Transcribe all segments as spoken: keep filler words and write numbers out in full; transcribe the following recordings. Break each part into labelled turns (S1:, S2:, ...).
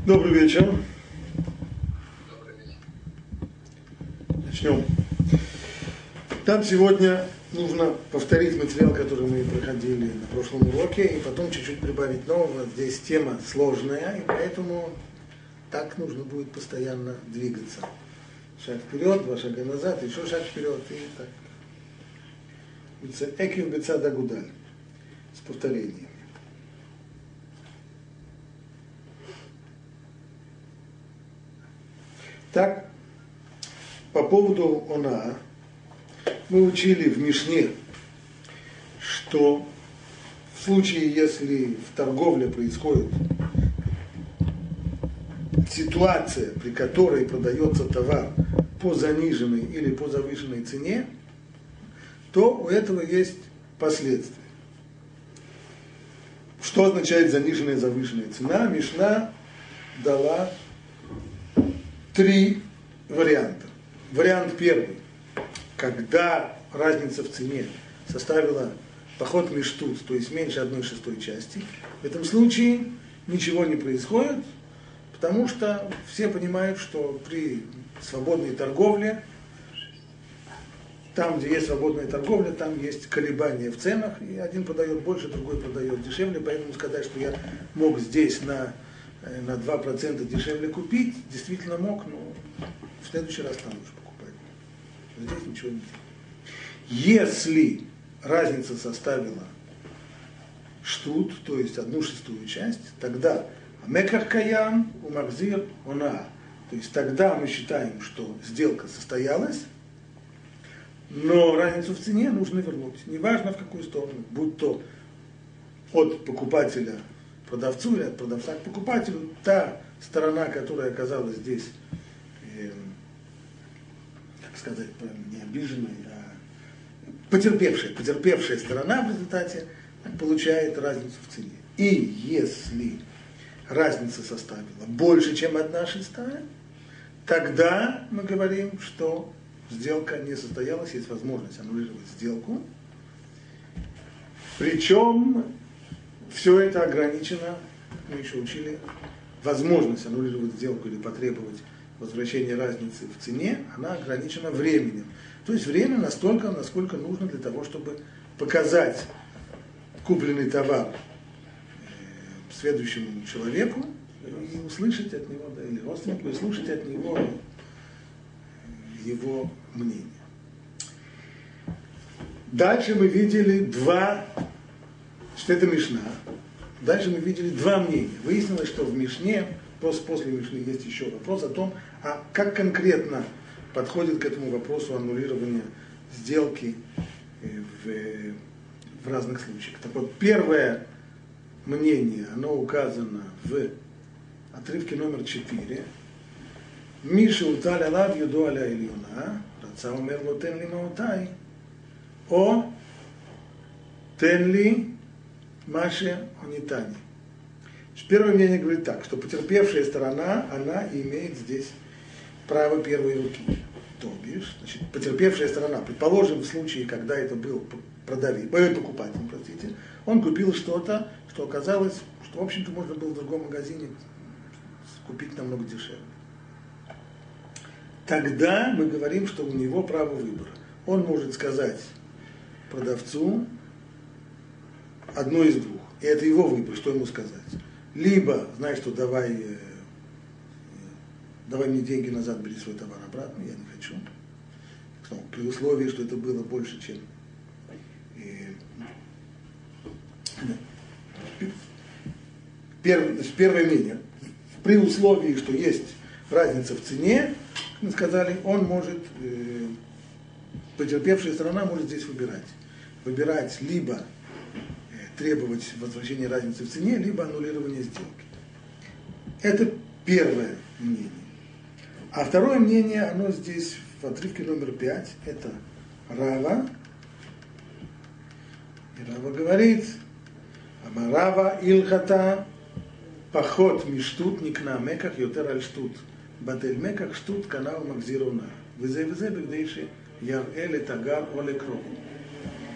S1: Добрый вечер. Начнем. Там сегодня нужно повторить материал, который мы проходили на прошлом уроке, и потом чуть-чуть прибавить нового. Здесь тема сложная, и поэтому так нужно будет постоянно двигаться. Шаг вперед, два шага назад, еще шаг вперед, и так. Экив бецад агудаль. С повторением. Так, по поводу она, мы учили в Мишне, что в случае, если в торговле происходит ситуация, при которой продается товар по заниженной или по завышенной цене, то у этого есть последствия. Что означает заниженная и завышенная цена? Мишна дала три варианта. Вариант первый, когда разница в цене составила поход миштут, то есть меньше одной шестой части, в этом случае ничего не происходит, потому что все понимают, что при свободной торговле, там, где есть свободная торговля, там есть колебания в ценах, и один продает больше, другой продает дешевле, поэтому сказать, что я мог здесь на, на два процента дешевле купить, действительно мог, но в следующий раз там лучше покупать. Здесь ничего не делать. Если разница составила штут, то есть одну шестую часть, тогда меках каям у махзир она. То есть тогда мы считаем, что сделка состоялась, но разницу в цене нужно вернуть. Неважно в какую сторону, будь то от покупателя к продавцу или от продавца к покупателю, та сторона, которая оказалась здесь, э, как сказать правильно, не обиженной, а потерпевшая, потерпевшая сторона в результате получает разницу в цене. И если разница составила больше, чем одна шестая, тогда мы говорим, что сделка не состоялась, есть возможность аннулировать сделку. Причем все это ограничено, мы еще учили, возможность аннулировать сделку или потребовать возвращения разницы в цене, она ограничена временем. То есть время настолько, насколько нужно для того, чтобы показать купленный товар следующему человеку и услышать от него, да, или родственнику, и слушать от него его мнение. Дальше мы видели два, что это Мишна, дальше мы видели два мнения. Выяснилось, что в Мишне, после Мишны есть еще вопрос о том, а как конкретно подходит к этому вопросу аннулирования сделки в, в разных случаях. Так вот, первое мнение, оно указано в отрывке номер четыре. Миша уталь алав юду аля ильюна, раца умер ло тен ли маотай, о тен ли маше онитани. Первое мнение говорит так, что потерпевшая сторона, она имеет здесь право первой руки. То бишь, значит, потерпевшая сторона, предположим, в случае, когда это был продавец, покупатель, простите, он купил что-то, что оказалось, что, в общем-то, можно было в другом магазине купить намного дешевле. Тогда мы говорим, что у него право выбора. Он может сказать продавцу одно из двух. И это его выбор, что ему сказать. Либо, знаешь, что давай, э, давай мне деньги назад, бери свой товар обратно, я не хочу. Ну, при условии, что это было больше, чем... Э, первое, значит, первое мнение. При условии, что есть разница в цене, мы сказали, он может, э, потерпевшая сторона может здесь выбирать. Выбирать либо э, требовать возвращения разницы в цене, либо аннулирования сделки. Это первое мнение. А второе мнение, оно здесь в отрывке номер пять, это Рава. И Рава говорит, Амарава Илхата поход миштут никна меках йотер аль штут. Батель меках штут канал макзирона. Везе везе бегдейши яр эле тагар оле кров.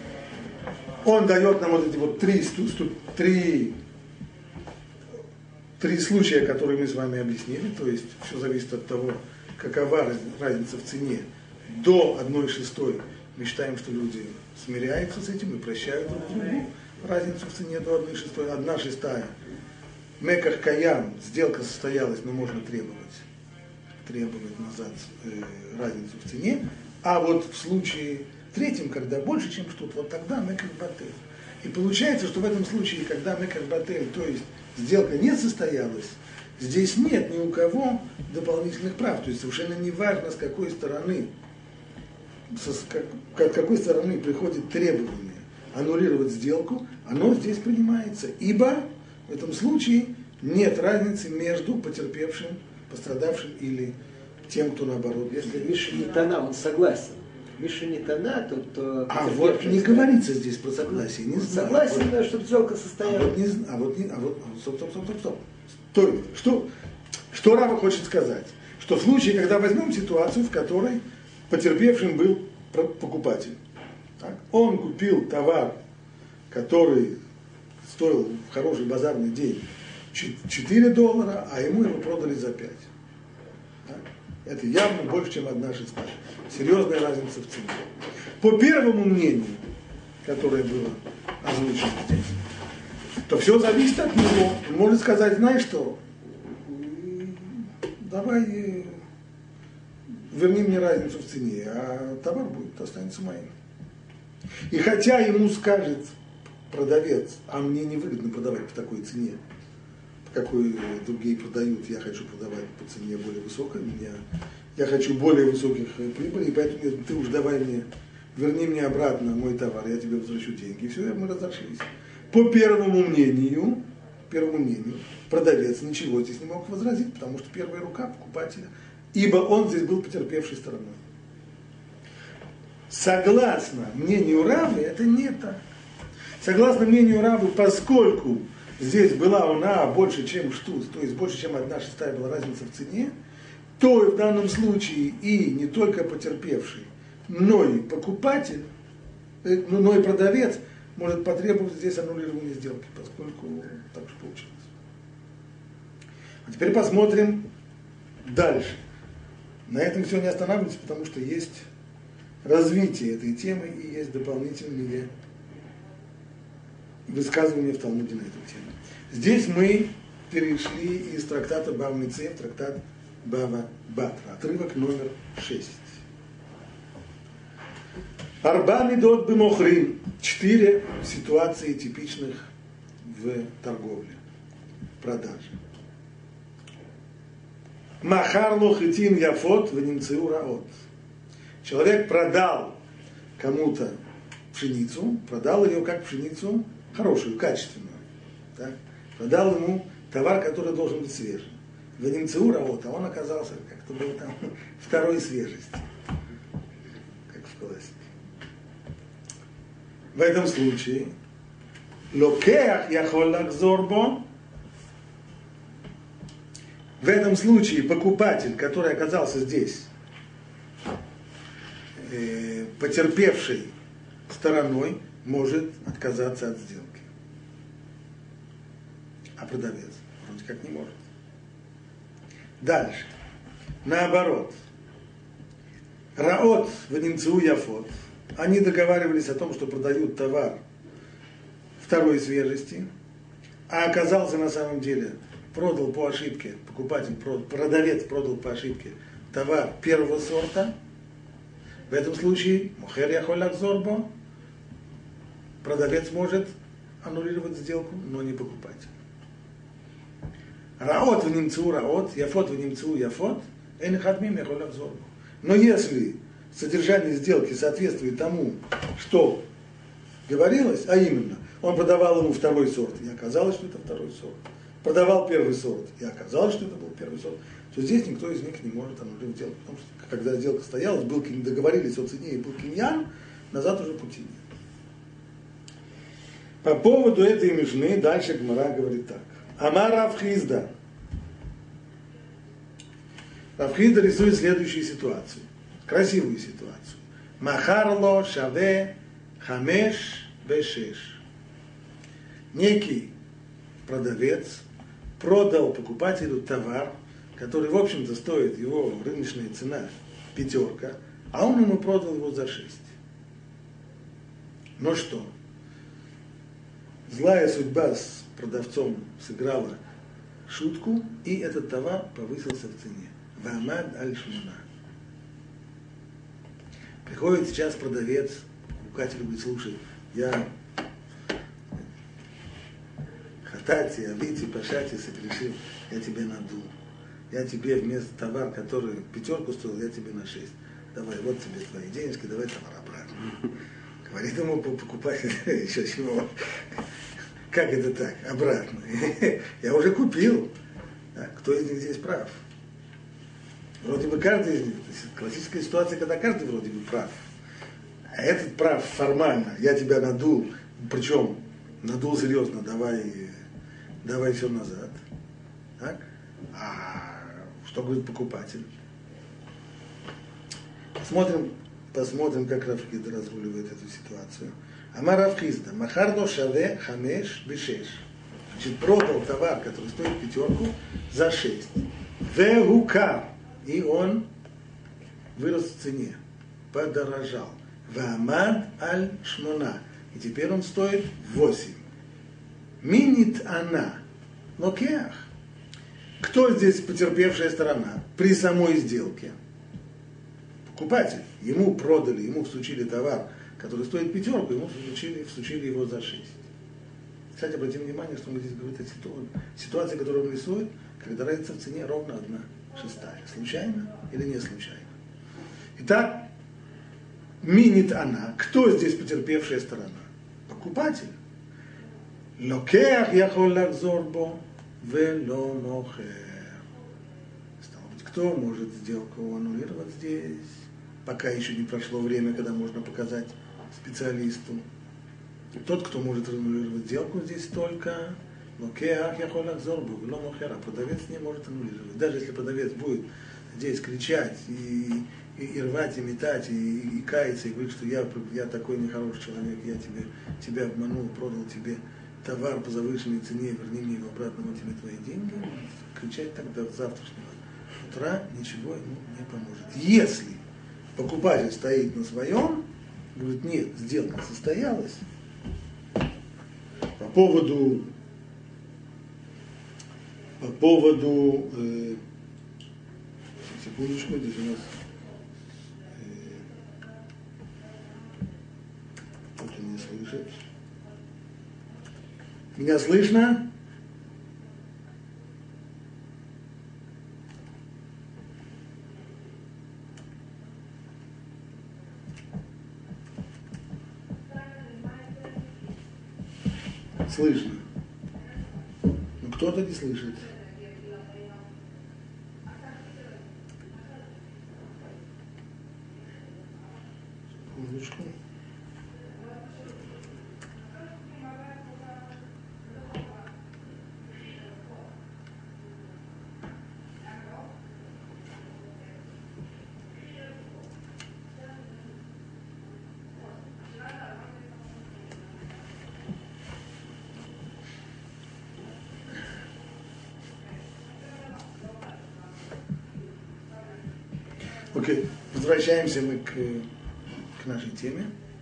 S1: Он дает нам вот эти вот три, три три случая, которые мы с вами объяснили, то есть все зависит от того, какова разница в цене. До одной шестой мы считаем, что люди смиряются с этим и прощают друг другу разницу в цене до одной шестой. Одна шестая. Меках каям, сделка состоялась, но можно требовать, требовать назад э, разницу в цене. А вот в случае третьем, когда больше, чем что-то, вот тогда меках батель. И получается, что в этом случае, когда меках батель, то есть сделка не состоялась, здесь нет ни у кого дополнительных прав. То есть совершенно не важно, с какой стороны, с как, какой стороны приходит требование аннулировать сделку, оно здесь принимается. Ибо в этом случае нет разницы между потерпевшим, пострадавшим или тем, кто наоборот.
S2: Если Миша не тона, он согласен. Миша не тона, то... то
S1: а вот не говорится здесь про согласие. Не знаю.
S2: Согласен,
S1: вот,
S2: да, чтобы сделка состоялась.
S1: А вот не а вот не, а вот, стоп, стоп, стоп, стоп, стоп. Стой. Что, что Рава хочет сказать? Что в случае, когда возьмем ситуацию, в которой потерпевшим был покупатель. Так? Он купил товар, который стоил в хороший базарный день четыре доллара, а ему его продали за пять. Так? Это явно больше, чем одна шестая. Серьезная разница в цене. По первому мнению, которое было озвучено здесь, то все зависит от него. Он может сказать, знаешь что, давай верни мне разницу в цене, а товар будет, останется моим. И хотя ему скажет продавец, а мне невыгодно продавать по такой цене, по какой другие продают, я хочу продавать по цене более высокой, меня, я хочу более высоких прибылей, поэтому ты уж давай мне, верни мне обратно мой товар, я тебе возвращу деньги. И все, мы разошлись. По первому мнению, первому мнению, продавец ничего здесь не мог возразить, потому что первая рука покупателя, ибо он здесь был потерпевшей стороной. Согласно мнению Равы, это не так. Согласно мнению Равы, поскольку здесь была она больше, чем штуц, то есть больше, чем одна шестая была разница в цене, то в данном случае и не только потерпевший, но и покупатель, но и продавец может потребовать здесь аннулирования сделки, поскольку так уж получилось. А теперь посмотрим дальше. На этом все не останавливается, потому что есть развитие этой темы и есть дополнительные высказывания в Талмуде на эту тему. Здесь мы перешли из трактата Бава Меция в трактат Бава Батра, отрывок номер шесть. Арба мидот бимохрин. Четыре ситуации типичных в торговле, продаже. Махар лохитин яфот венимцеу раот. Человек продал кому-то пшеницу, продал ее как пшеницу хорошую, качественную. Так? Продал ему товар, который должен быть свежим. Венимцеу раот, а он оказался как-то был там второй свежести, как в классике. В этом случае локеах яхол лахзор бо. В этом случае покупатель, который оказался здесь, э, потерпевшей стороной, может отказаться от сделки. А продавец вроде как не может. Дальше. Наоборот. Раот венимцеу яфот. Они договаривались о том, что продают товар второй свежести, а оказался на самом деле, продал по ошибке, покупатель, продавец продал по ошибке товар первого сорта. В этом случае мохер яхоль лахзор бо, продавец может аннулировать сделку, но не покупатель. Раот венимцеу раот, яфот венимцеу яфот, эн хадмим яхоль лахзор бо. Но если содержание сделки соответствует тому, что говорилось, а именно, он продавал ему второй сорт, и оказалось, что это второй сорт. Продавал первый сорт, и оказалось, что это был первый сорт, то здесь никто из них не может аннулировать сделку. Потому что, когда сделка стоялась, был, договорились о цене и был киньян, назад уже пути нет. По поводу этой мишны дальше Гмара говорит так. Амар Рав Хизда. Рав Хизда рисует следующую ситуацию. Красивую ситуацию. Махарло шаве хамеш бешеш. Некий продавец продал покупателю товар, который, в общем-то, стоит его рыночная цена пятерка, а он ему продал его за шесть. Ну что? Злая судьба с продавцом сыграла шутку, и этот товар повысился в цене. Вамад аль-шмуна. Приходит сейчас продавец, покупатель говорит: слушай, я хатати, авити, пашати согрешил, я тебе надул. Я тебе вместо товара, который пятерку стоил, я тебе на шесть. Давай, вот тебе твои денежки, давай товар обратно. Говорит ему покупатель: еще чего? Как это так? Обратно. Я уже купил. Кто из них здесь прав? Вроде бы каждый из них. Классическая ситуация, когда каждый вроде бы прав. А этот прав формально. Я тебя надул. Причем надул серьезно. Давай, давай все назад. Так? А что говорит покупатель? Посмотрим, посмотрим, как Рав Хизда разруливает эту ситуацию. Амар Рав Хизда: махарно шаве хамеш бешеш. Значит, продал товар, который стоит пятерку, за шесть. Вегукар. И он вырос в цене, подорожал. Вамад аль шмона. И теперь он стоит восемь. Минит она. Локеах. Кто здесь потерпевшая сторона при самой сделке? Покупатель. Ему продали, ему всучили товар, который стоит пятерку, ему всучили, всучили его за шесть. Кстати, обратим внимание, что мы здесь говорим о ситуации, ситуации, которую он рисует, когда разница в цене ровно одна шестая. Случайно или не случайно? Итак, минит она. Кто здесь потерпевшая сторона? Покупатель. Локеах яхол лахзорбо вело мохер. Стало быть, кто может сделку аннулировать здесь, пока еще не прошло время, когда можно показать специалисту? Тот, кто может аннулировать сделку здесь только локеах яхол лахзорбо вело мохер, а продавец не может аннулировать. Даже если продавец будет здесь кричать и, и, и рвать, и метать, и, и, и каяться, и говорить, что я, я такой нехороший человек, я тебе, тебя обманул, продал тебе товар по завышенной цене, верни мне его обратно, вот тебе твои деньги, кричать тогда до завтрашнего утра ничего ему не поможет. Если покупатель стоит на своем, говорит: нет, сделка состоялась, по поводу, по поводу, э, секундочку, здесь у нас, э, кто-то не слышит. Меня слышно? Слышно. Но кто-то не слышит. Секундочку. Окей, okay. Возвращаемся мы к, к нашей теме.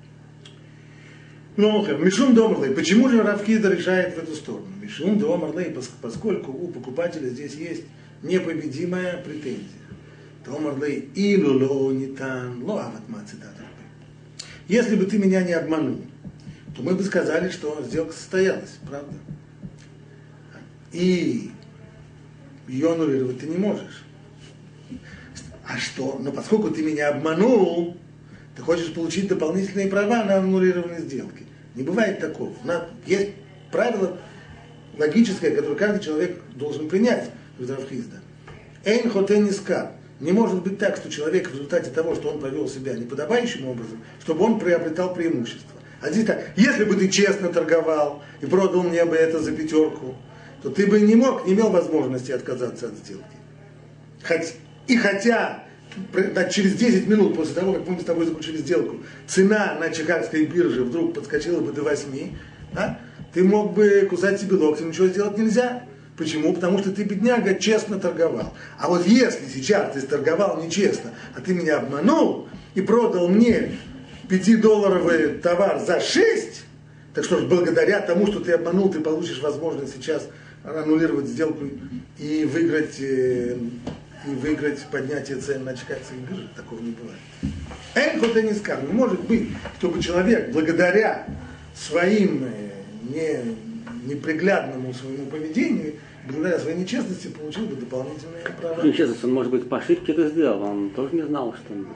S1: Ну, Мишум Домарлей. Почему же Рав Хизда решает в эту сторону? Мишум Домарлей, поскольку у покупателя здесь есть непобедимая претензия. Домарлей илу ло нитан ло ават мацитат. Если бы ты меня не обманул, то мы бы сказали, что сделка состоялась, правда? И ее аннулировать ты не можешь. А что? Но поскольку ты меня обманул, ты хочешь получить дополнительные права на аннулирование сделки. Не бывает такого. Есть правило логическое, которое каждый человек должен принять в Рав Хизда. Эйн хотен искар. Не может быть так, что человек в результате того, что он повел себя неподобающим образом, чтобы он приобретал преимущество. А здесь так: если бы ты честно торговал и продал мне бы это за пятерку, то ты бы не мог, не имел возможности отказаться от сделки. Хоть И хотя через десять минут после того, как мы с тобой заключили сделку, цена на Чикагской бирже вдруг подскочила бы до восьми, да, ты мог бы кусать себе локти, ничего сделать нельзя. Почему? Потому что ты, бедняга, честно торговал. А вот если сейчас ты торговал нечестно, а ты меня обманул и продал мне пятидолларовый товар за шесть, так что ж, благодаря тому, что ты обманул, ты получишь возможность сейчас аннулировать сделку и выиграть, э, и выиграть поднятие цен на чикагской бирже. Такого не бывает. Энхо не скажем. Не может быть, чтобы человек благодаря своим э, не, неприглядному своему поведению, благодаря своей нечестности, получил бы дополнительные права.
S3: Нечестность, он, может быть, по ошибке это сделал, он тоже не знал, что он...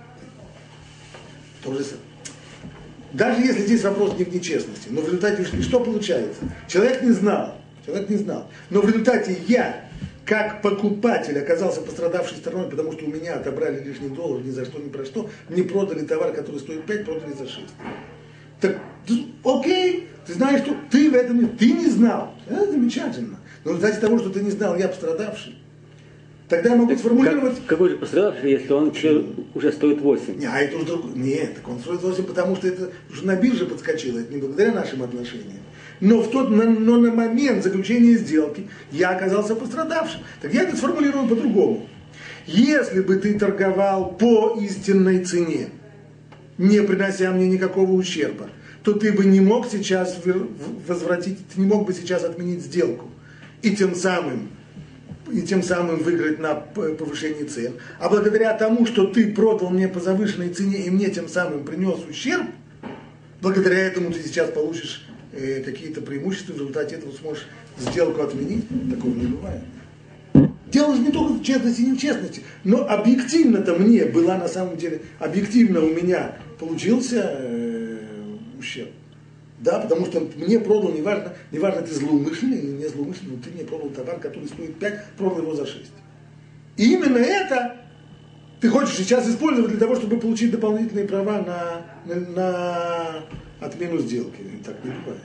S1: То же самое. Даже если здесь вопрос не в нечестности, но в результате что получается? Человек не знал, человек не знал, но в результате я, как покупатель, оказался пострадавшей стороной, потому что у меня отобрали лишний доллар ни за что, ни про что, мне продали товар, который стоит пять, продали за шесть. Так, окей, ты знаешь, что ты в этом, ты не знал, это замечательно, но в результате того, что ты не знал, я пострадавший. Тогда я могу так сформулировать...
S3: Как, какой же пострадавший, если он уже стоит восемь?
S1: Не, а это уже друг... Нет, так он стоит восемь, потому что это уже на бирже подскочило, это не благодаря нашим отношениям. Но в тот, на, но на момент заключения сделки я оказался пострадавшим. Так я это сформулирую по-другому. Если бы ты торговал по истинной цене, не принося мне никакого ущерба, то ты бы не мог сейчас возвратить, ты не мог бы сейчас отменить сделку. И тем самым и тем самым выиграть на повышении цен. А благодаря тому, что ты продал мне по завышенной цене и мне тем самым принес ущерб, благодаря этому ты сейчас получишь э, какие-то преимущества, в результате этого сможешь сделку отменить. Такого не бывает. Дело же не только в честности и нечестности, но объективно-то мне была на самом деле, объективно у меня получился э, ущерб. Да, потому что мне продал, неважно, неважно, ты злоумышленный или не злоумышленный, но ты мне продал товар, который стоит пять, продал его за шесть. И именно это ты хочешь сейчас использовать для того, чтобы получить дополнительные права на, на, на отмену сделки. Так не бывает.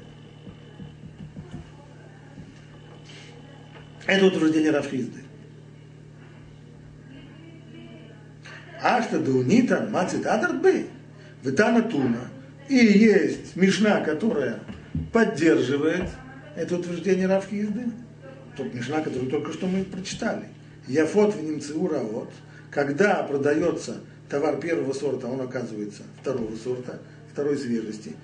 S1: Это утверждение Рав Хизды. Ашта дунита мацит адарбы, витана туна. И есть Мишна, которая поддерживает это утверждение Рав Хизды. Тот Мишна, который только что мы прочитали. Яфот внимцеу раот. Когда продается товар первого сорта, он оказывается второго сорта, второй свежести.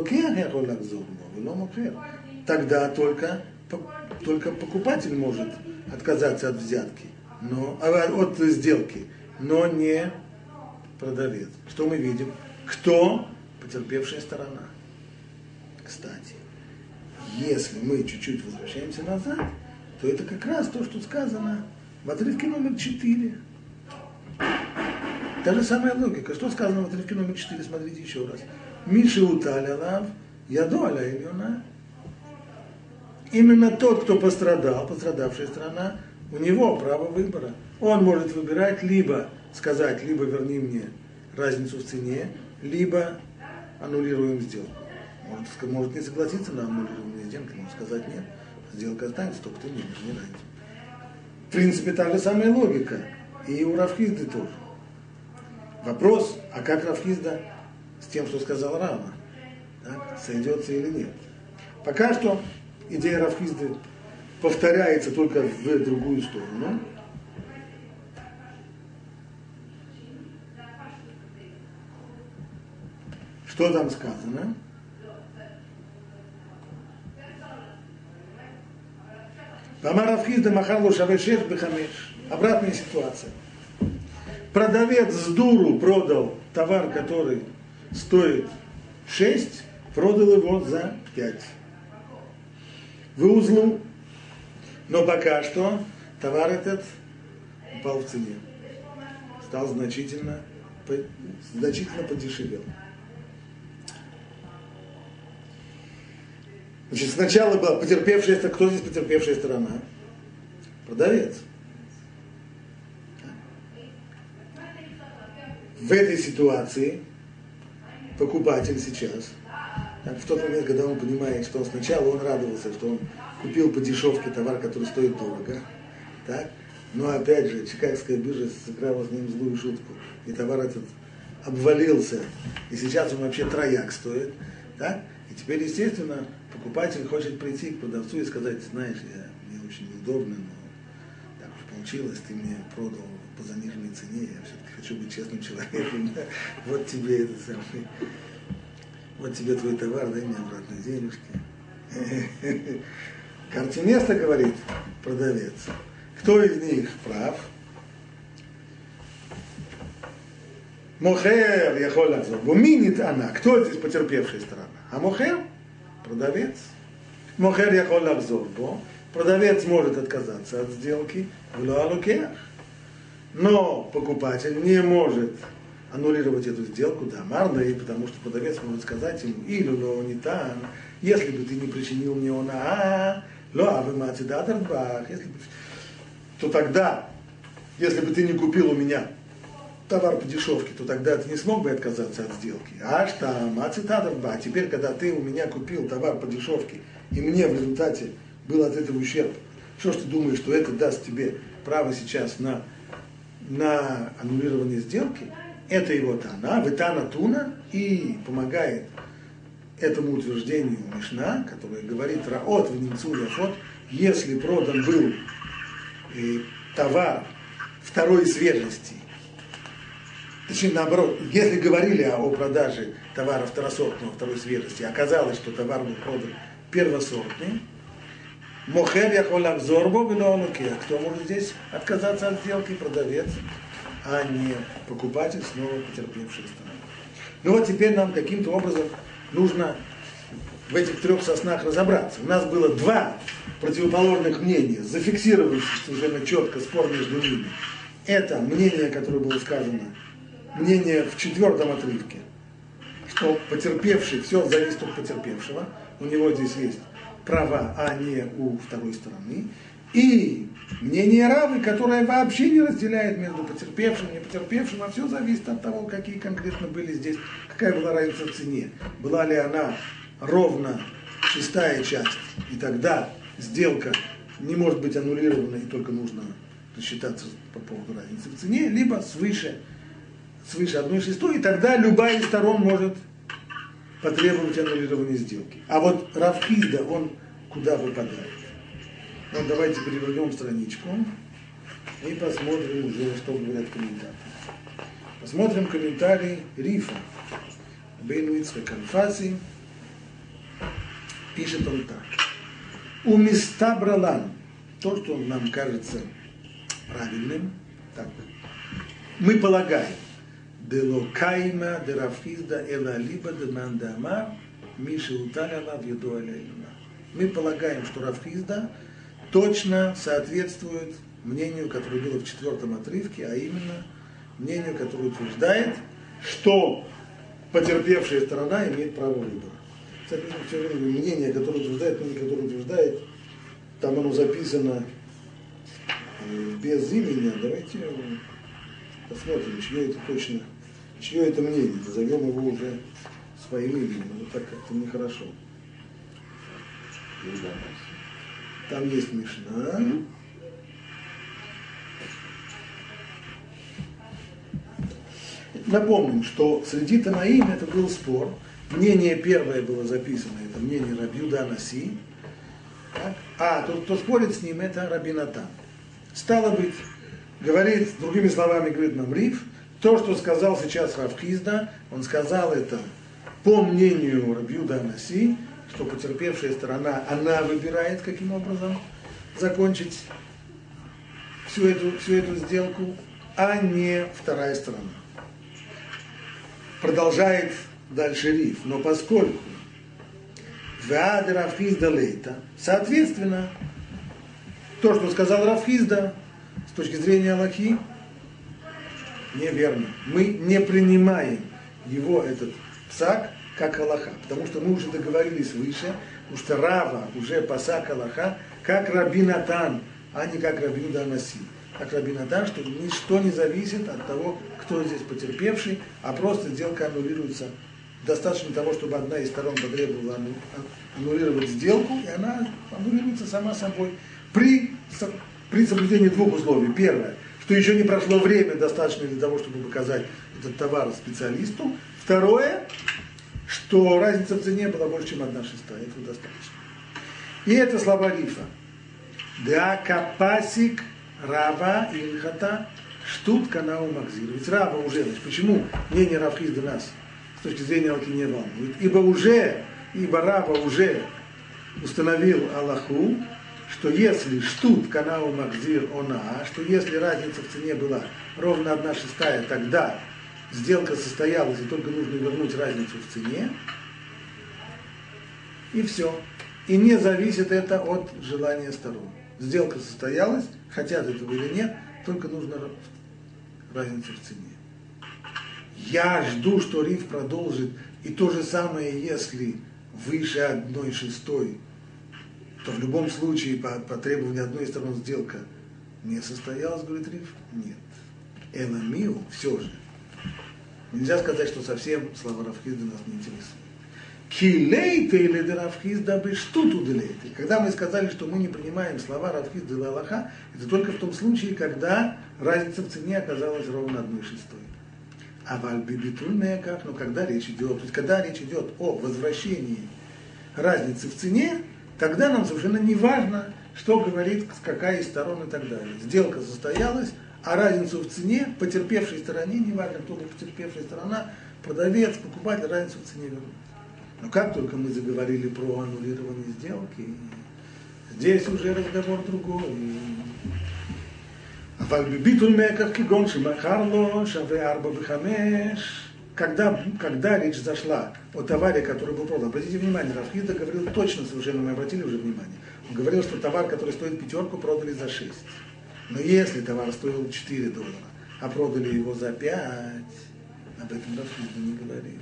S1: Тогда только, только покупатель может отказаться от взятки, но, от сделки, но не продавец. Что мы видим? Кто? Потерпевшая сторона. Кстати, если мы чуть-чуть возвращаемся назад, то это как раз то, что сказано в отрывке номер четыре. Та же самая логика. Что сказано в отрывке номер четыре? Смотрите еще раз. Миши уталя лав, яду аля ильона. Именно тот, кто пострадал, пострадавшая сторона, у него право выбора. Он может выбирать либо сказать, либо верни мне разницу в цене, либо аннулируем сделку. Может, может не согласиться на аннулирование сделки, но сказать нет, сделка останется, только ты не можешь, не разница. В принципе, та же самая логика. И у Рав Хизды тоже. Вопрос, а как Рав Хизда с тем, что сказал Рава, так, сойдется или нет. Пока что идея Рав Хизды повторяется только в другую сторону. Что там сказано? Рав Хизда махалу шавешеш бехамеш. Обратная ситуация. Продавец с дуру продал товар, который стоит шесть, продал его за пять. В узлу. Но пока что товар этот упал в цене. Стал значительно, значительно подешевел. Значит, сначала была потерпевшая сторона. Кто здесь потерпевшая сторона? Продавец. В этой ситуации покупатель сейчас, так, в тот момент, когда он понимает, что он сначала он радовался, что он купил по дешевке товар, который стоит дорого, так, но опять же, чикагская биржа сыграла с ним злую шутку, и товар этот обвалился, и сейчас он вообще трояк стоит, так, и теперь, естественно, покупатель хочет прийти к продавцу и сказать, знаешь, я, мне очень неудобно, но так уж получилось, ты мне продал по заниженной цене, я все-таки хочу быть честным человеком. Да? Вот тебе это самый, вот тебе твой товар, дай мне обратно денежки. Карте место, говорит продавец. Кто из них прав? Мохер яхол лахзор. Буминит она. Кто здесь потерпевшая сторона? А мохер? Продавец. Мохер яхол лахзор. Продавец может отказаться от сделки в луалукеах. Но покупатель не может аннулировать эту сделку, да, марно, и потому что продавец может сказать ему, или ло не там, если бы ты не причинил мне он, а ло а вы мацидатарбах, если бы, то тогда, если бы ты не купил у меня товар по дешевке, то тогда ты не смог бы отказаться от сделки. А что, мацидатарбах, а теперь, когда ты у меня купил товар по дешевке, и мне в результате был от этого ущерб, что ж ты думаешь, что это даст тебе право сейчас на, на аннулирование сделки? Это его тана, витана туна, и помогает этому утверждению Мишна, которое говорит раот в немцу яфот, если продан был э, товар второй свежести, точнее наоборот, если говорили о продаже товара второсортного второй свежести, оказалось, что товар был продан первосортный, мохер яхол лахзор бо вело лукеах. Кто может здесь отказаться от сделки? Продавец, а не покупатель, снова потерпевший сторону. Ну вот теперь нам каким-то образом нужно в этих трех соснах разобраться. У нас было два противоположных мнения, зафиксировавшись совершенно четко спор между ними. Это мнение, которое было сказано, мнение в четвертом отрывке, что потерпевший, все зависит от потерпевшего, у него здесь есть права, а не у второй стороны. И мнение Равы, которое вообще не разделяет между потерпевшим и не потерпевшим, а все зависит от того, какие конкретно были здесь, какая была разница в цене. Была ли она ровно шестая часть, и тогда сделка не может быть аннулирована, и только нужно рассчитаться по поводу разницы в цене, либо свыше, свыше одной шестой, и тогда любая из сторон может потребовать аннулирования сделки. А вот Рав Хизда, он куда выпадает? Ну, давайте перевернем страничку и посмотрим уже, что говорят комментаторы. Посмотрим комментарий Рифа. Бейну Ицхак Аль-Фаси. Пишет он так. У места бралан, то, что нам кажется правильным, так, мы полагаем, дело кайма, де рафизда, эла либо, де мандама, миши уталяла в еду алейна. Мы полагаем, что Рав Хизда точно соответствует мнению, которое было в четвертом отрывке, а именно мнению, которое утверждает, что потерпевшая сторона имеет право выбора. Соответственно, все время мнение, которое утверждает, мнение, которое утверждает, там оно записано э, без имени. Давайте посмотрим, чье это точно, чье это мнение. Назовем его уже своим именем. Но так как-то нехорошо. Там есть Мишна. Напомним, что среди Танаим это был спор. Мнение первое было записано, это мнение Раби Юда Анаси. Так? А тот, кто спорит с ним, это Раби Натан. Стало быть, говорит, другими словами говорит нам Риф, то, что сказал сейчас Рав Хизда, он сказал это по мнению Раби Юда Анаси, что потерпевшая сторона, она выбирает, каким образом закончить всю эту, всю эту сделку, а не вторая сторона. Продолжает дальше Риф, но поскольку Рав Хизда лейта, соответственно, то, что сказал Рав Хизда, с точки зрения Алахи, неверно. Мы не принимаем его, этот псак, как Аллаха, потому что мы уже договорились выше, потому что Рава уже пасак Аллаха, как Раби Натан, а не как Раби Юда Анаси. Как Раби Натан, что ничто не зависит от того, кто здесь потерпевший, а просто сделка аннулируется. Достаточно того, чтобы одна из сторон потребовала аннулировать сделку, и она аннулируется сама собой. При, при соблюдении двух условий. Первое, что еще не прошло время достаточно для того, чтобы показать этот товар специалисту. Второе, что разница в цене была больше, чем одна шестая. Этого достаточно. И это слова Рифа. Деака пасик Рава Илхата Штут Канау Макзир. Ведь Рава уже, значит, почему мнение Равхизда нас с точки зрения Алки не волнует? Ибо уже, ибо Рава уже установил Аллаху, что если Штут Канау Макзир Она, что если разница в цене была ровно одна шестая, тогда сделка состоялась, и только нужно вернуть разницу в цене, и все. И не зависит это от желания сторон. Сделка состоялась, хотят этого или нет, только нужно разницу в цене. Я жду, что Риф продолжит, и то же самое, если выше одной шестой, то в любом случае по, по требованию одной из сторон сделка не состоялась, говорит Риф, нет. Эламиу, все же. Нельзя сказать, что совсем слова Равхизда нас не интересуют. Килейте или Равхизда бы штут уделейте. Когда мы сказали, что мы не принимаем слова Равхизда и Аллаха, это только в том случае, когда разница в цене оказалась ровно одной шестой. А в альбибитульная как? Но когда речь идет, то есть когда речь идет о возвращении разницы в цене, тогда нам совершенно не важно, что говорит какая из сторон и так далее. Сделка состоялась, а разницу в цене потерпевшей стороне, не важно, кто будет потерпевшая сторона, продавец, покупатель, разницу в цене вернут. Но как только мы заговорили про аннулирование сделки, здесь уже разговор другой. Когда, когда речь зашла о товаре, который был продан, обратите внимание, Равхизда говорил точно совершенно, мы обратили уже внимание, он говорил, что товар, который стоит пятерку, продали за шесть. Но если товар стоил четыре доллара, а продали его за пять, об этом Равхизда не говорил.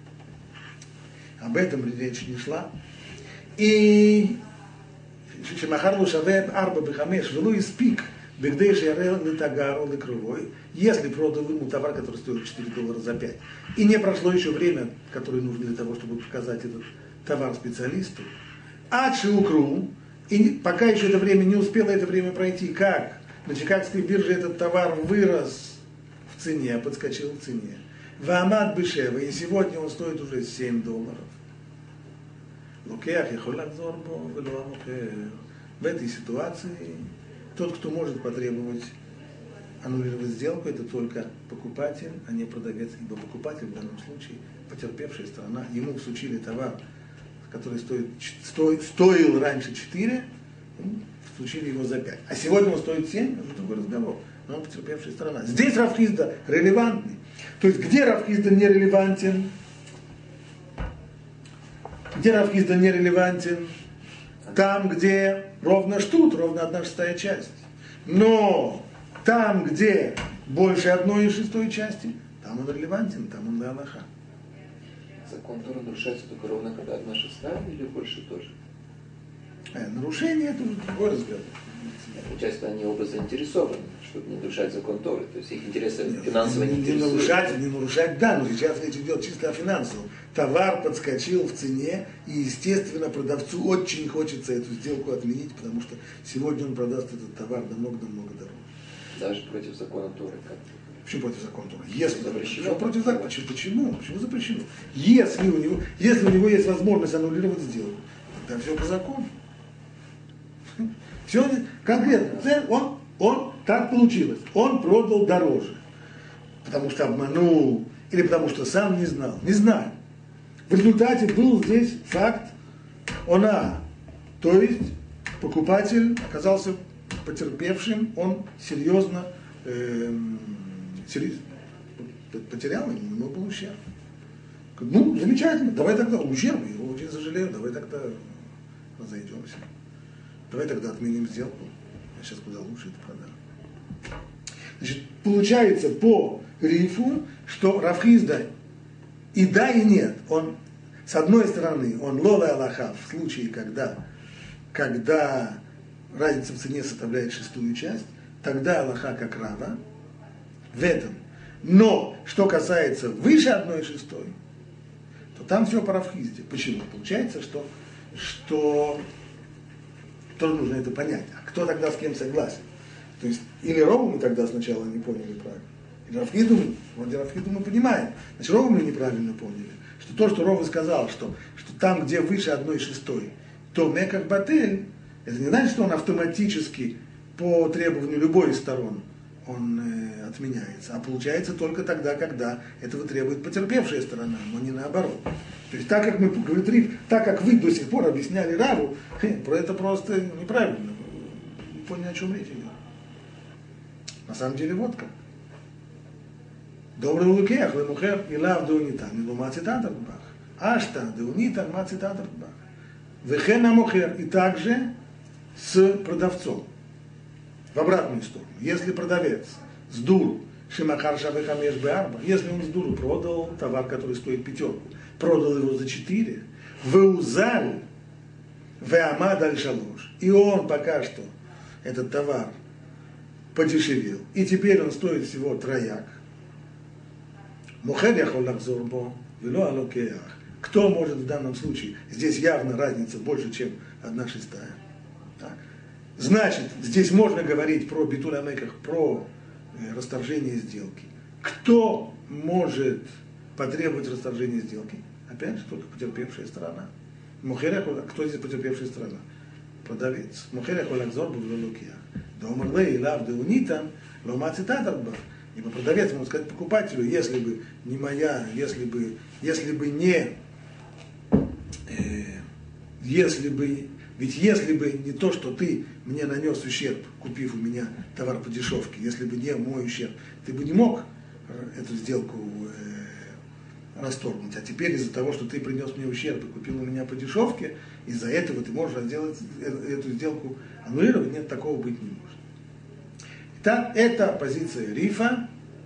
S1: Об этом речь не шла. И Шемахарлу Шавеб Арба Бехамеш Велу Испик Бегдей Шерел Литагару Ликрувой, если продал ему товар, который стоит четыре доллара за пять, и не прошло еще время, которое нужно для того, чтобы показать этот товар специалисту, а Чиукру, и пока еще это время не успело это время пройти, как на Чикагской бирже этот товар вырос в цене, подскочил в цене. Ваамад Бешева, и сегодня он стоит уже семь долларов. Лукеах, Яхолакзорбо, в этой ситуации тот, кто может потребовать аннулировать сделку, это только покупатель, а не продавец, ибо покупатель в данном случае потерпевшая сторона, ему всучили товар, который стоит, сто, стоил раньше четыре, всучили его за пять. А сегодня он стоит семь, это другой разговор. Но он потерпевшая сторона. Здесь Равхизда релевантный. То есть где Равхизда не релевантен? Где Равхизда не релевантен? Там, где ровно штут, ровно одна шестая часть. Но там, где больше одной шестой части, там он релевантен, там он для Аллаха.
S4: Закон Тора нарушается только ровно, когда одна шестая или больше тоже?
S1: Э, нарушение это уже другой разговор.
S4: Получается, они оба заинтересованы, чтобы не нарушать закон Торы. То есть их интересы
S1: Нет,
S4: финансово не,
S1: не,
S4: не
S1: не
S4: интересуют.
S1: нарушать, не нарушать, да, но сейчас речь идет чисто о финансовом. Товар подскочил в цене, и, естественно, продавцу очень хочется эту сделку отменить, потому что сегодня он продаст этот товар намного-намного дороже.
S4: Даже против закона Торы. Как?
S1: Почему против закона Торы? Если
S4: запрещено.
S1: Почему против закона? Почему? Почему? Почему запрещено? Если у него, если у него есть возможность аннулировать сделку, тогда все по закону. Все конкретно. Он, он так получилось. Он продал дороже. Потому что обманул. Или потому что сам не знал. Не знаю. В результате был здесь факт она. То есть покупатель оказался потерпевшим. Он серьезно, э, серьезно потерял, ему был ущерб. Ну, замечательно. Давай тогда ущерб. Его очень сожалею. Давай тогда разойдемся. Давай тогда отменим сделку. Я сейчас куда лучше это продам. Значит, получается по Рифу, что Равхизда и да, и нет. Он, с одной стороны, он лола Аллаха в случае, когда, когда разница в цене составляет шестую часть, тогда Аллаха как Рава в этом. Но, что касается выше одной шестой, то там все по Равхизде. Почему? Получается, что, что тоже нужно это понять. А кто тогда с кем согласен? То есть, или Рову мы тогда сначала не поняли правильно, или Равхизду, вроде Равхизду мы понимаем. Значит, Рову мы неправильно поняли. Что то, что Рова сказал, что, что там, где выше одной шестой, то меках батель, Это не значит, что он автоматически по требованию любой из сторон он э, отменяется, а получается только тогда, когда этого требует потерпевшая сторона, но не наоборот. То есть так как мы, говорит Риф, так как вы до сих пор объясняли Раву, про это просто неправильно. Не поняли, о чем речь идет. На самом деле вот как. Добрый лукех, лемухер, и лав деунитан, и лума цитатор бах. Ашта деунитан, ма цитатор бах. Вехена мухер, и также с продавцом. В обратную сторону. Если продавец с дуру, шимахар шабехамеш беарба, если он с дуру продал товар, который стоит пятерку, продал его за четыре, веузаль, веамад аль-шалош, и он пока что, этот товар, подешевел, и теперь он стоит всего трояк. Мухер яхол лахзор бо, вело алокеях. Кто может в данном случае, здесь явно разница больше, чем одна шестая. Так. Значит, здесь можно говорить про битуля меках, про э, расторжение сделки. Кто может потребовать расторжения сделки? Опять же, только потерпевшая сторона. Мухер, кто здесь потерпевшая сторона? Продавец. Мухер яхол лахзор бо, вело алокеях. Домарлей лав деунитан, лома цитатор бах. Ибо продавец может сказать покупателю, если бы не моя, если бы, если бы не, э, если бы, ведь если бы не то, что ты мне нанес ущерб, купив у меня товар по дешевке, если бы не мой ущерб, ты бы не мог эту сделку э, расторгнуть. А теперь из-за того, что ты принес мне ущерб и купил у меня по дешевке, из-за этого ты можешь сделать эту сделку аннулировать. Нет, такого быть не может. Так, это позиция Рифа.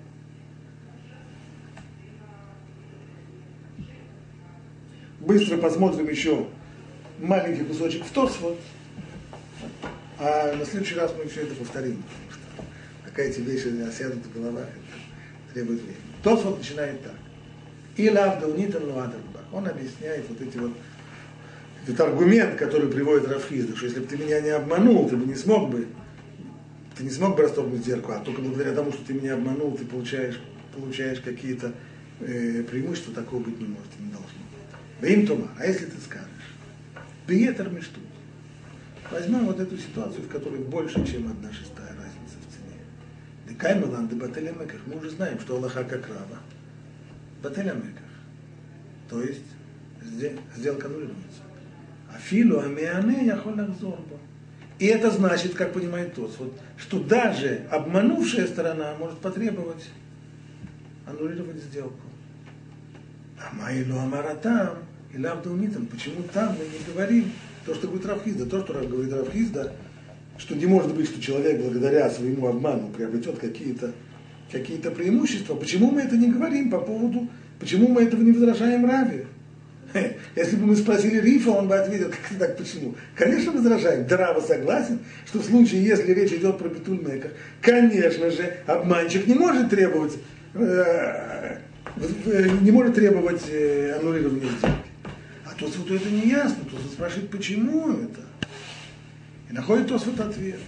S1: Быстро посмотрим еще маленький кусочек в Тосфот. А на следующий раз мы все это повторим. Потому что пока эти вещи осядут в головах, это требует времени. Тосфот начинает так. И лав даунитан луадарбах. Он объясняет вот эти вот этот аргумент, который приводит Рав Хизда, что если бы ты меня не обманул, ты бы не смог бы Ты не смог бы расторгнуть сделку, а только благодаря тому, что ты меня обманул, ты получаешь, получаешь какие-то э, преимущества, такого быть не может, не должно быть. Бейм тома, а если ты скажешь, бейетер мечту, возьмем вот эту ситуацию, в которой больше, чем одна шестая разница в цене. Декаймелан, де бателя меках, мы уже знаем, что Аллаха как рава, бателя меках, то есть сделка аннулируется. Афилу амеане яхол лахзорбо. И это значит, как понимает Тосфот, что даже обманувшая сторона может потребовать аннулировать сделку. А Маилу Амаратам и Лавдаунитам, почему там мы не говорим то, что говорит Рав Хизда, то, что говорит Рав Хизда, что не может быть, что человек благодаря своему обману приобретет какие-то какие-то преимущества. Почему мы это не говорим по поводу, почему мы этого не возражаем Раве? Если бы мы спросили Рифа, он бы ответил, как так, почему? Конечно, возражаем. Да, Рава согласен, что в случае, если речь идет про битуль меках, конечно же, обманщик не может требовать, э, не может требовать э, аннулирования сделки. А Тосфоту это не ясно. Тосфот спрашивает, почему это? И находит Тосфот ответ.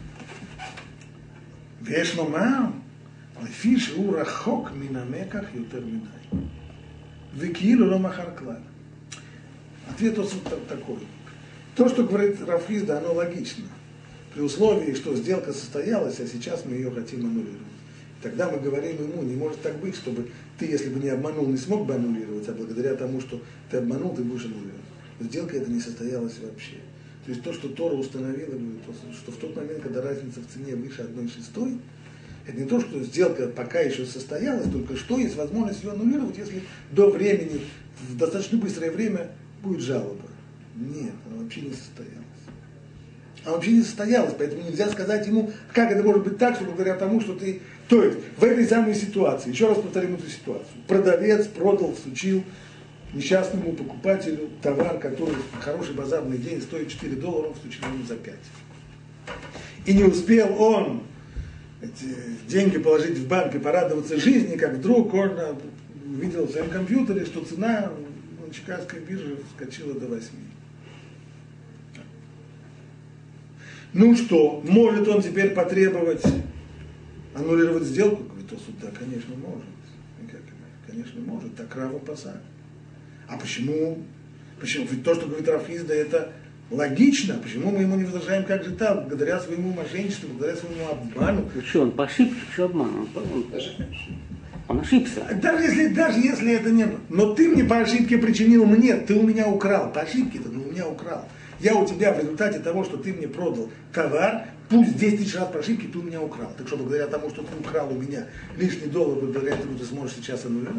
S1: Веш ломар, лефи шеу рахок мин амеках ютер мидай. Векилу ломахар клаль. Ответ такой. То, что говорит Рав Хизда, оно логично. При условии, что сделка состоялась, а сейчас мы ее хотим аннулировать. Тогда мы говорим ему, не может так быть, чтобы ты, если бы не обманул, не смог бы аннулировать, а благодаря тому, что ты обманул, ты будешь аннулировать. Но сделка эта не состоялась вообще. То есть то, что Тора установила, говорит, что в тот момент, когда разница в цене выше одной шестой, это не то, что сделка пока еще состоялась, только что есть возможность ее аннулировать, если до времени, в достаточно быстрое время, будет жалоба. Нет, она вообще не состоялась. Она вообще не состоялась, поэтому нельзя сказать ему, как это может быть так, что благодаря тому, что ты... То есть, в этой самой ситуации, еще раз повторим эту ситуацию, продавец продал, всучил несчастному покупателю товар, который в хороший базарный день стоит четыре доллара, он всучил ему за пять. И не успел он эти деньги положить в банк и порадоваться жизни, как вдруг он увидел в своем компьютере, что цена на Чикагской бирже вскочила до восьми. Ну что, может он теперь потребовать аннулировать сделку? Говорит, о, да, конечно, может. Конечно, может. Так Рава пасак. А почему? Почему? Ведь то, что говорит Рав Хизда, это логично, почему мы ему не возражаем, как же так, благодаря своему мошенничеству, благодаря своему обману.
S3: Ну что, он по ошибке, что обман? Он, он,
S4: Даже
S3: он ошибся.
S1: Даже если, даже если это не... Но ты мне по ошибке причинил мне, ты у меня украл. По ошибке-то, ну у меня украл. Я у тебя в результате того, что ты мне продал товар, пусть десять тысяч раз по ошибке, ты у меня украл. Так что благодаря тому, что ты украл у меня лишний доллар, благодаря этому ты сможешь сейчас аннулировать?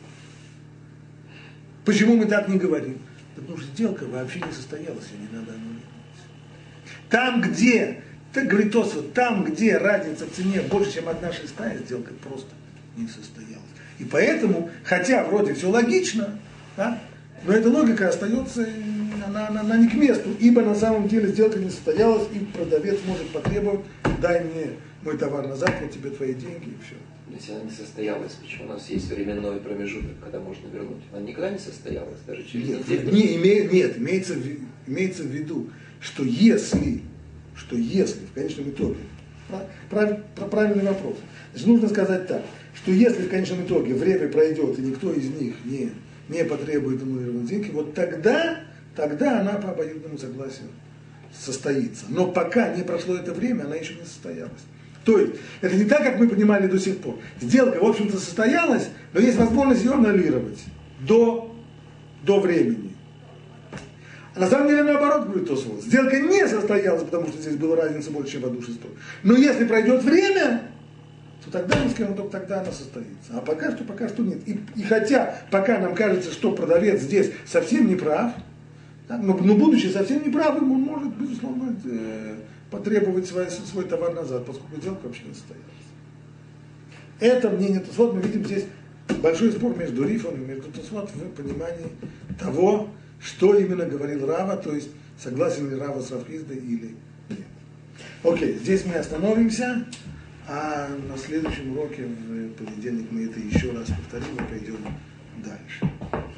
S1: Почему мы так не говорим? Потому что сделка вообще не состоялась, ее не надо аннулировать. Там, где, так говорит Тосфот, там, где разница в цене больше, чем одна шестая, сделка просто не состоялась. И поэтому, хотя вроде все логично, да, но эта логика остается, она, она, она не к месту, ибо на самом деле сделка не состоялась, и продавец может потребовать, дай мне мой товар назад, вот тебе твои деньги, и все.
S4: Если она не состоялась, почему у нас есть временной промежуток, когда можно вернуть? Она никогда не состоялась, даже через
S1: Нет,
S4: неделю.
S1: не, име, нет имеется, в, имеется в виду, что если, что если в конечном итоге, прав, прав, правильный вопрос, значит, нужно сказать так, что если в конечном итоге время пройдет, и никто из них не, не потребует аннулировать деньги, вот тогда, тогда она по обоюдному согласию состоится. Но пока не прошло это время, она еще не состоялась. То есть, это не так, как мы понимали до сих пор. Сделка, в общем-то, состоялась, но есть возможность ее аннулировать до, до времени. А на самом деле, наоборот, говорит Тосфот, сделка не состоялась, потому что здесь была разница больше, чем в одну шестую. Но если пройдет время, то тогда мы скажем, только тогда она состоится. А пока что, пока что нет. И, и хотя, пока нам кажется, что продавец здесь совсем не прав, да, но, но будучи совсем не правым, он может, безусловно, э, потребовать свой, свой товар назад, поскольку сделка вообще не состоялась. Это мнение Тосфот, мы видим здесь большой спор между Рифом и между Тосфот в понимании того, что именно говорил Рава, то есть согласен ли Рава с Рав Хиздой или нет. Окей, здесь мы остановимся, а на следующем уроке, в понедельник, мы это еще раз повторим и пойдем дальше.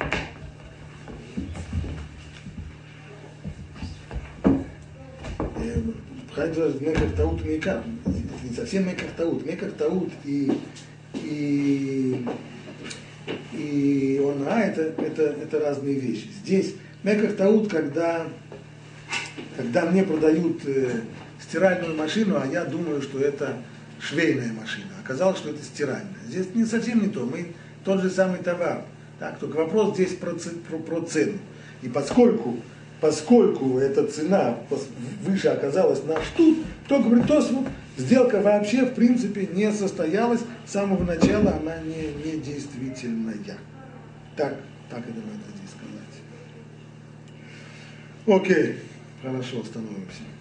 S1: Меках таут меках, не совсем меках таут, меках таут и, и, и он, а, это, это, это разные вещи. Здесь меках таут, когда, когда мне продают э, стиральную машину, а я думаю, что это швейная машина. Оказалось, что это стиральная. Здесь не совсем не то, мы тот же самый товар. Так, только вопрос здесь про, про, про цену. И поскольку Поскольку эта цена выше оказалась на штут, то, говорит Тосфот, сделка вообще в принципе не состоялась, с самого начала она не, не действительная. Так, так это надо здесь сказать. Окей, хорошо, остановимся.